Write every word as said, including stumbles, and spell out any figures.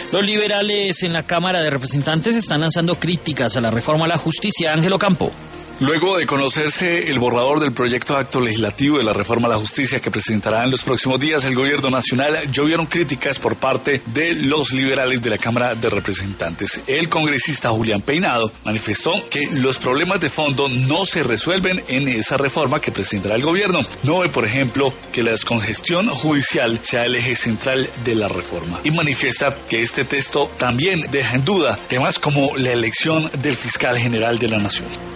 Los liberales en la Cámara de Representantes están lanzando críticas a la reforma a la justicia. Ángelo Campo. Luego de conocerse el borrador del proyecto de acto legislativo de la reforma a la justicia que presentará en los próximos días el gobierno nacional, llovieron críticas por parte de los liberales de la Cámara de Representantes. El congresista Julián Peinado manifestó que los problemas de fondo no se resuelven en esa reforma que presentará el gobierno. No ve, por ejemplo, que la descongestión judicial sea el eje central de la reforma. Y manifiesta que este texto también deja en duda temas como la elección del fiscal general de la Nación.